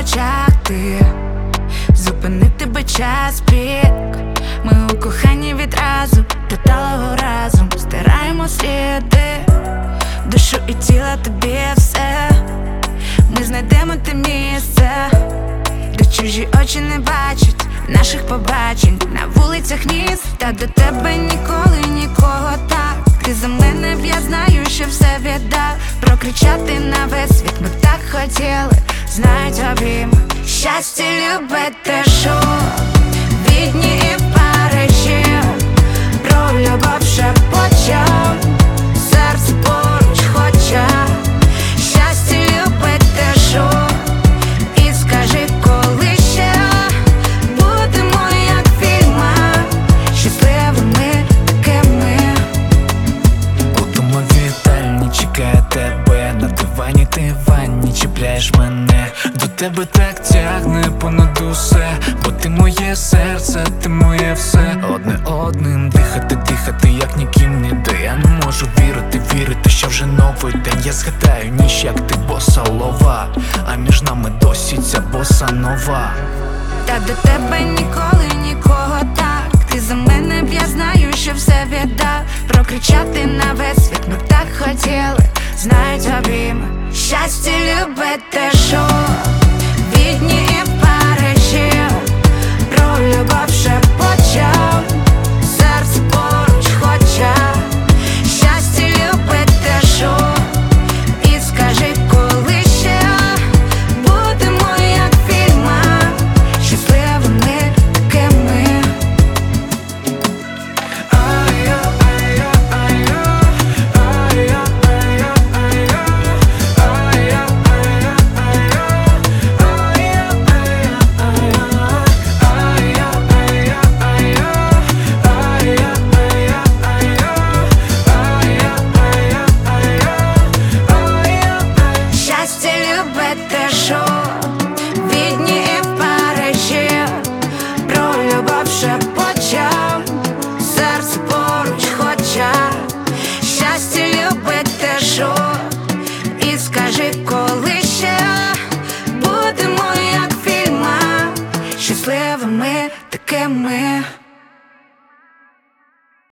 очах ти, зупинити би час пік. Ми у коханні відразу, деталого разом стираємо сліди, душу і тіло тобі все. Ми знайдемо те місце, де чужі очі не бачать наших побачень на вулицях міст. Та до тебе ніколи нікого так. Ти за мене б, я знаю, що все віддав. Прокричати на весь світ ми так хотіли, знають обійми. Щастя, любити шум, відні і в Парижі, про любов шепочем, серце поруч хоче. Щастя, любити шум, і скажи, коли ще будемо як в фільмах, щасливими такими. У домовій вітальні чекає тебе, на дивані ти в ванні чіпляєш мене. До тебе так тягне понад усе, бо ти моє серце, ти моє все. Одне одним дихати, дихати, як ніким ніде. Я не можу вірити, що вже новий день. Я згадаю ніч, як ти боса лова, а між нами досі ця боса нова. Та до тебе ніколи нікого так. Ти за мене б, я знаю, що все віддав. Прокричати на весь світ ми так хотіли, знають обійми. Щастя, любити шум, відні і